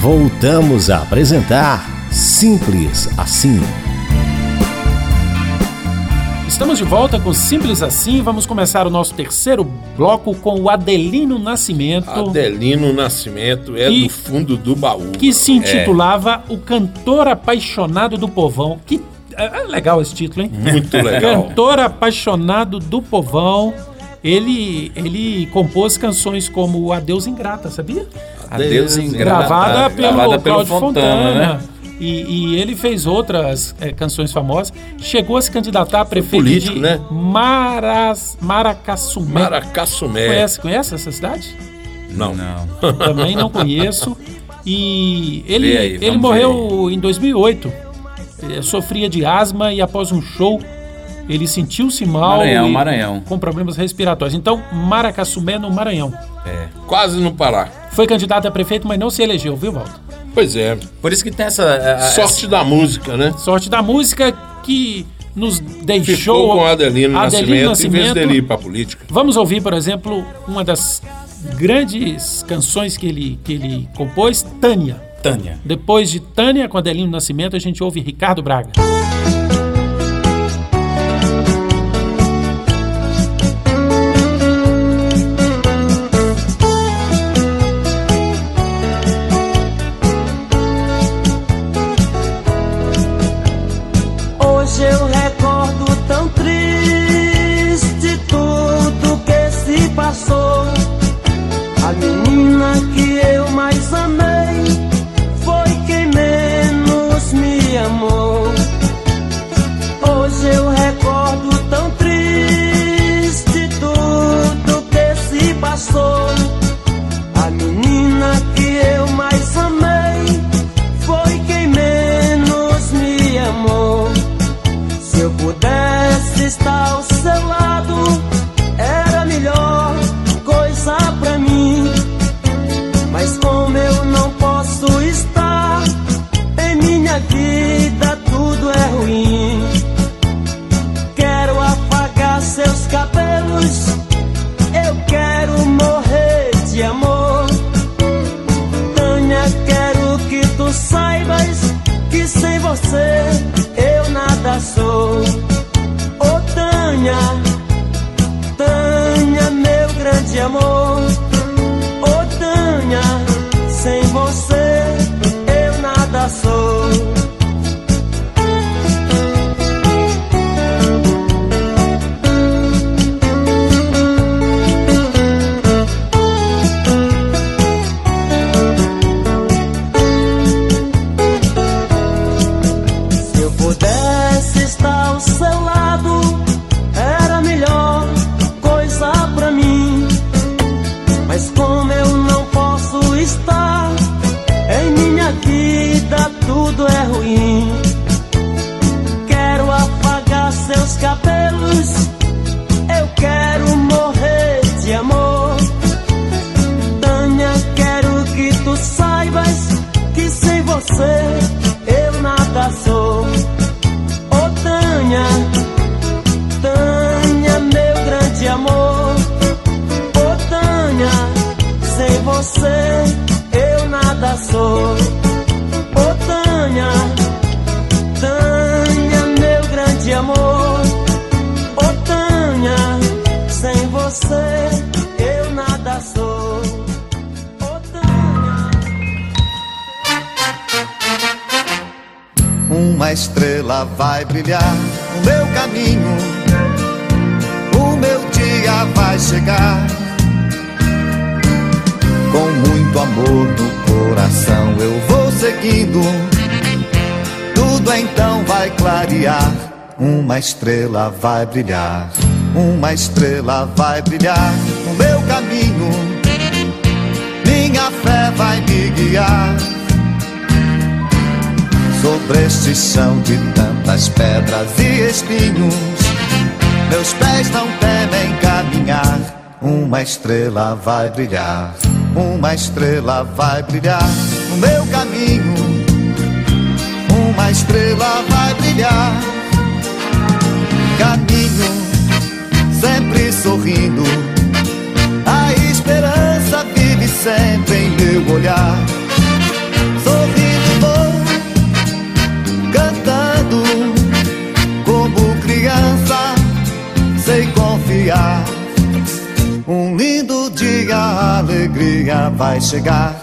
Voltamos a apresentar Simples Assim. Estamos de volta com Simples Assim. Vamos começar o nosso terceiro bloco com o Adelino Nascimento. Adelino Nascimento do fundo do baú. Que se intitulava O Cantor Apaixonado do Povão. Que é legal esse título, hein? Muito legal. Cantor Apaixonado do Povão. Ele compôs canções como Adeus Ingrata, sabia? Adeus Ingrata. Gravada pelo Cláudio Fontana, né? E ele fez outras canções famosas. Chegou a se candidatar a prefeito político, de né? Maracassumé. Conhece essa cidade? Não. Também não conheço. E ele vamos morreu em 2008. Ele sofria de asma e após um show ele sentiu-se mal Maranhão. com problemas respiratórios. Então, Maracassumé, no Maranhão. Quase no Pará. Foi candidato a prefeito, mas não se elegeu, viu, Walter? Pois é. Por isso que tem essa... Sorte da música, né? Sorte da música que nos deixou... Ficou com Adelino Nascimento em vez dele ir pra política. Vamos ouvir, por exemplo, uma das grandes canções que ele compôs, Tânia. Depois de Tânia com Adelino Nascimento, a gente ouve Ricardo Braga. Hoje eu recordo tão triste tudo que se passou. A menina que eu mais amei foi quem menos me amou. Hoje eu recordo tão triste tudo que se passou. A menina que eu mais amei foi quem menos me amou. Se eu pudesse estar ao seu lado, era a melhor coisa pra mim. Mas como eu não posso estar, em minha vida tudo é ruim. Quero apagar seus cabelos, eu quero morrer de amor. Tânia, quero que tu saibas que sem você eu nada sou. Oh Tânia, Tânia, meu grande amor. Oh Tânia, sem você eu nada sou. Se eu pudesse estar ao seu lado, era a melhor coisa pra mim. Mas como eu não posso estar, em minha vida tudo é ruim. Quero apagar seus cabelos, eu quero morrer de amor. Tânia, quero que tu saibas que sem você eu nada sou. Oh Tânia, Tânia, meu grande amor. Oh Tânia, sem você eu nada sou. Oh Tânia, Tânia, meu grande amor. Oh Tânia, sem você eu nada sou. Oh Tânia. Uma estrela vai brilhar no meu caminho, o meu dia vai chegar. Com muito amor no coração eu vou seguindo, tudo então vai clarear. Uma estrela vai brilhar, uma estrela vai brilhar no meu caminho, minha fé vai me guiar. Sobre este chão de tantas pedras e espinhos, meus pés não temem caminhar. Uma estrela vai brilhar, uma estrela vai brilhar no meu caminho, uma estrela vai brilhar. Caminho sempre sorrindo, a esperança vive sempre em meu olhar. guiar. Um lindo dia a alegria vai chegar.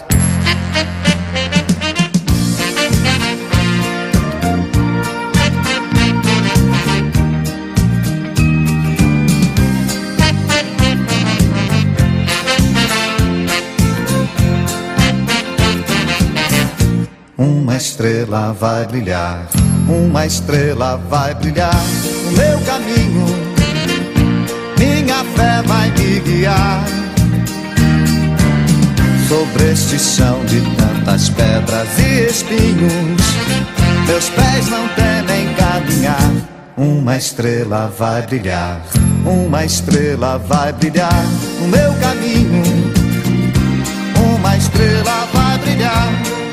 Uma estrela vai brilhar, uma estrela vai brilhar no meu caminho, minha fé vai me guiar. Sobre este chão de tantas pedras e espinhos, meus pés não temem caminhar. Uma estrela vai brilhar, uma estrela vai brilhar no meu caminho, uma estrela vai brilhar.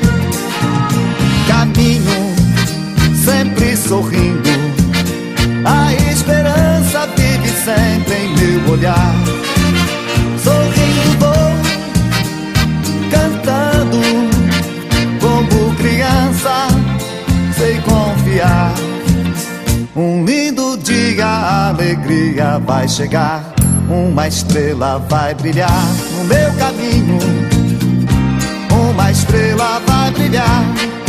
Caminho sempre sorrindo, a esperança vive sempre em meu olhar. Sorrindo vou, cantando, como criança, sei confiar. Um lindo dia a alegria vai chegar, uma estrela vai brilhar no meu caminho, uma estrela vai brilhar.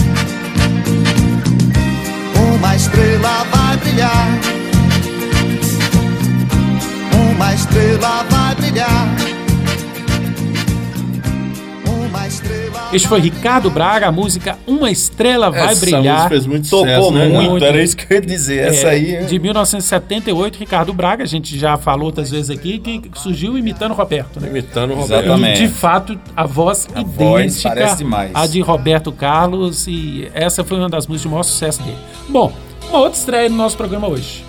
Uma estrela vai brilhar, uma estrela vai brilhar, uma estrela. Este foi Ricardo Braga, a música Uma Estrela Vai Brilhar. Essa música fez muito Tocou sucesso, né? muito, era isso que eu ia dizer. Essa aí... De 1978, Ricardo Braga, a gente já falou outras vezes aqui, que surgiu imitando o Roberto, né? Imitando o Roberto. Exatamente. E, de fato, a voz voz idêntica parece demais. à de Roberto Carlos, e essa foi uma das músicas de maior sucesso dele. Bom, uma outra estreia no nosso programa hoje.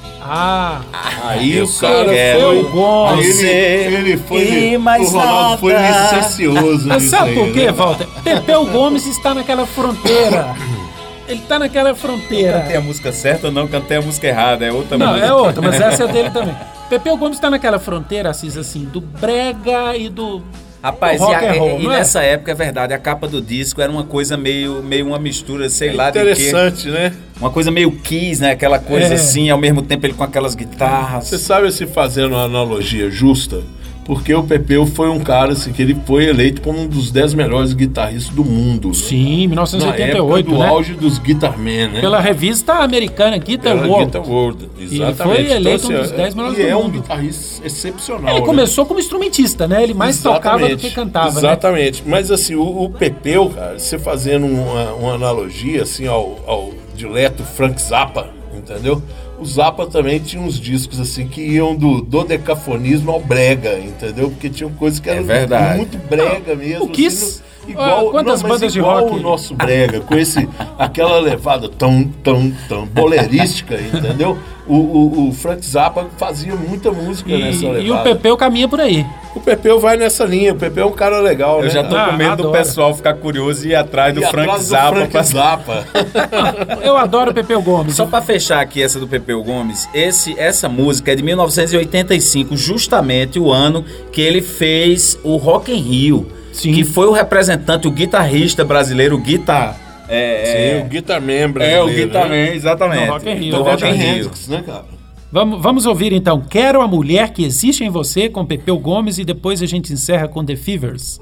Aí eu o cara Pepeu foi... Gomes. Ele foi... E mais o Ronaldo nada. foi licencioso Mas nisso sabe aí, por quê, né? Walter? Pepeu Gomes está naquela fronteira. Ele está naquela fronteira. Cantei a música certa ou não? Cantei a música errada. É outra Não, música. é outra, mas essa é dele também. Pepeu Gomes está naquela fronteira, Assis, assim, do brega e do... Rapaz, rock and roll, não é? nessa época, é verdade, a capa do disco era uma coisa meio uma mistura, sei lá de quê. Interessante, né? Uma coisa meio Kiss, né? Aquela coisa assim, ao mesmo tempo ele com aquelas guitarras. Você sabe, se fazendo uma analogia justa, porque o Pepeu foi um cara assim, que ele foi eleito como um dos 10 melhores guitarristas do mundo. Sim, Na 1988, época do né? auge dos Guitarmen, né? Pela revista americana Guitar Pela World. Guitar World, ele exatamente. foi eleito Então, um dos 10 melhores e do é mundo. um guitarrista excepcional. Ele começou como instrumentista, né? Ele mais tocava do que cantava, Exatamente. Mas assim, o Pepeu, cara, você fazendo uma analogia assim ao dileto Frank Zappa, entendeu? O Zappa também tinha uns discos assim que iam do dodecafonismo ao brega, entendeu? Porque tinham coisas que eram muito brega mesmo. O Kiss, assim, igual, quantas bandas de rock? o nosso brega, com aquela levada tão bolerística, entendeu? O Frank Zappa fazia muita música nessa levada. E o Pepeu caminha por aí. O Pepeu vai nessa linha, o Pepeu é um cara legal, né? Eu já tô com medo do pessoal ficar curioso e ir atrás do Frank Zappa. Eu adoro o Pepeu Gomes. Só pra fechar aqui essa do Pepeu Gomes, essa música é de 1985, justamente o ano que ele fez o Rock in Rio. Sim. Que foi o representante, o guitarrista brasileiro, o Guitar... Sim, o Guitarman brasileiro. o Guitarman, exatamente. Do Rock in Rio, Do é Rock in verdade. Rio. Hendrix, né, cara? Vamos ouvir então Quero a Mulher que Existe em Você, com Pepeu Gomes, e depois a gente encerra com The Fevers.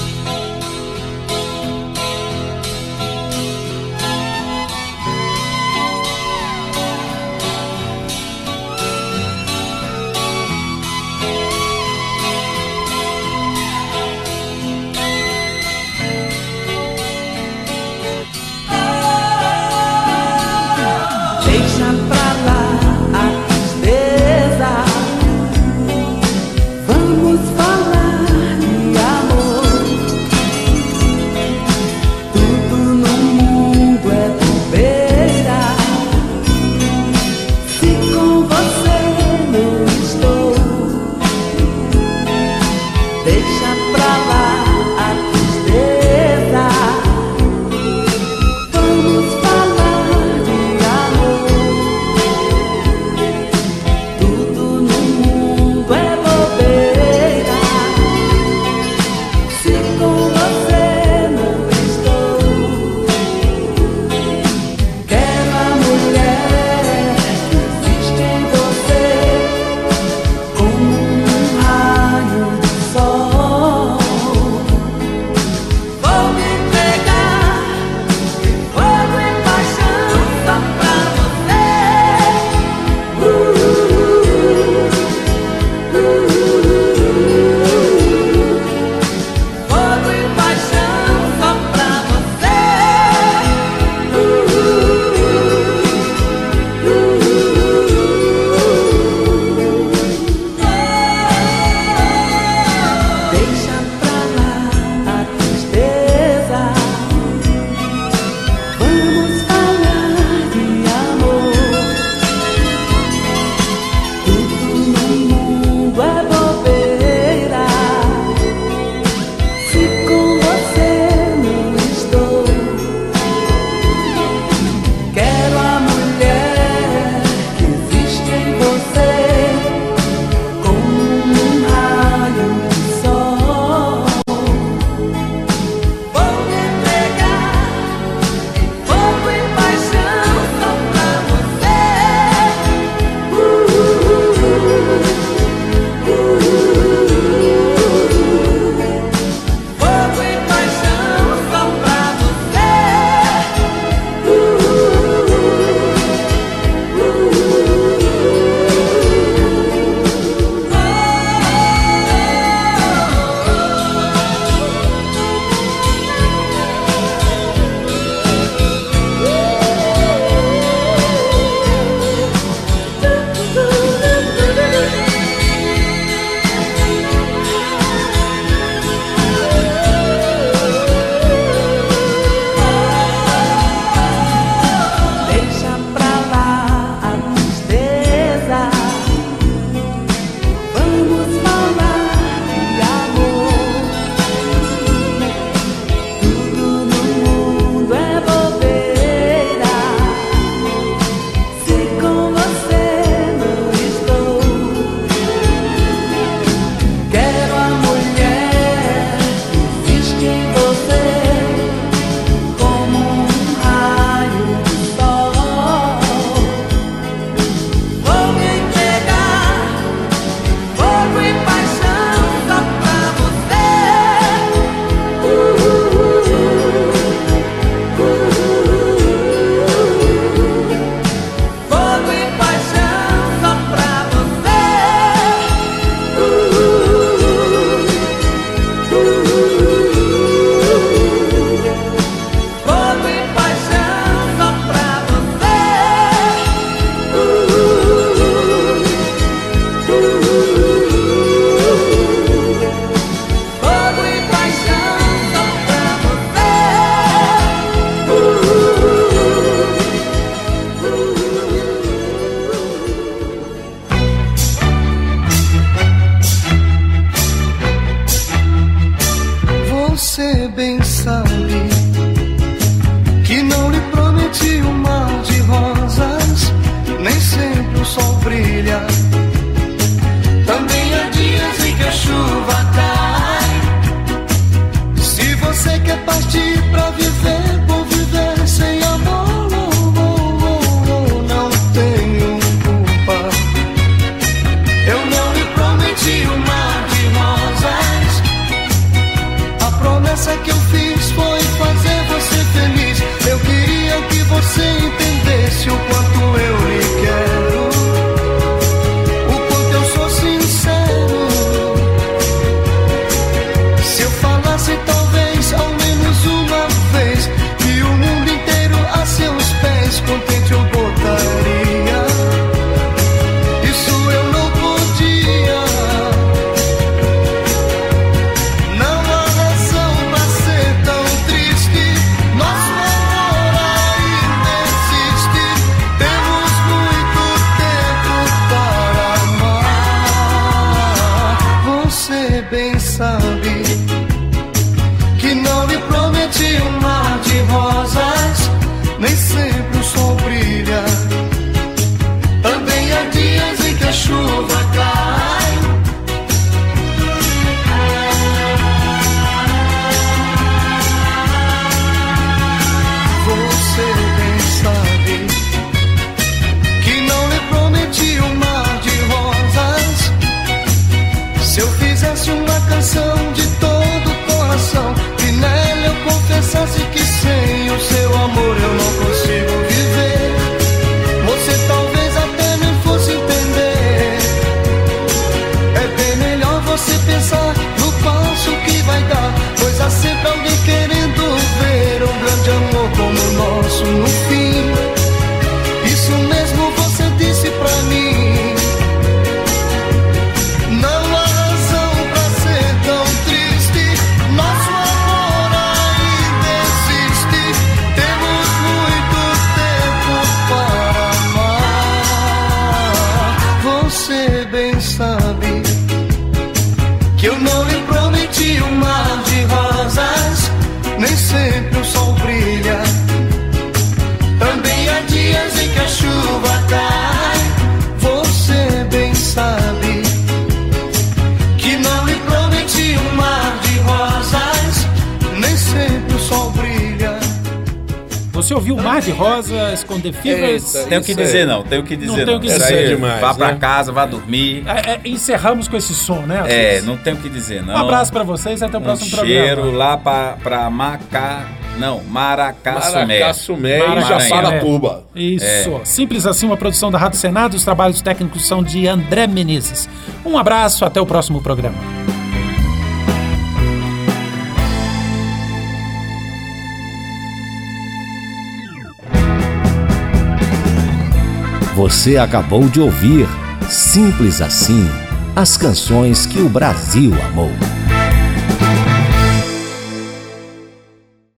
Deixa pra lá a tristeza, vamos falar de amor. bem sabe que não lhe prometi um mar de rosas, nem sempre o sol brilha. Também há dias em que a chuva cai. Se você quer partir pra viver, por viver sem amor, não tenho culpa. Eu não lhe prometi um mar de rosas. A promessa que eu fiz foi fazer você feliz. Eu queria que você entendesse o quanto eu lhe quero, o quanto eu sou sincero. Se eu falasse talvez ao menos uma vez que o mundo inteiro a seus pés contente eu botaria, isso eu não podia. Não há razão pra ser tão triste. Nosso amor ainda existe. Temos muito tempo para amar. Você bem sabe que não lhe prometi um mar de rosas, nem sempre o sol brilha. Também há dias em que a chuva cai. Você bem sabe que não lhe prometi um mar de rosas. Se eu fizesse uma canção de todo o coração e nela eu confessasse que sem o seu amor eu não consigo viver, você talvez até nem fosse entender. É bem melhor você pensar no passo que vai dar, pois há sempre alguém querendo ver um grande amor como o nosso no fim. Isso mesmo você disse pra mim. Não há razão pra ser tão triste. Nosso amor ainda existe. Temos muito tempo para amar. Você bem sabe que eu não lhe prometi um mar de rosas, nem sempre o sol brilha. Também há dias em que a chuva cai. Você bem sabe que não lhe prometi um mar de rosas, nem sempre o sol brilha. Você ouviu Mar de Rosas com The Fevers? Eita. Tenho que Isso dizer aí. não, tenho que dizer Não tenho não. que Isso dizer. aí, demais, vá pra né? casa, vá dormir. Encerramos com esse som, né? Não tenho que dizer não. Um abraço pra vocês, até o próximo cheiro programa. lá pra Maracaçumé. Maracaçumé e Maranhão. Japaratuba. Isso. Simples assim, uma produção da Rádio Senado. Os trabalhos técnicos são de André Menezes. Um abraço, até o próximo programa. Você acabou de ouvir Simples Assim, as canções que o Brasil amou.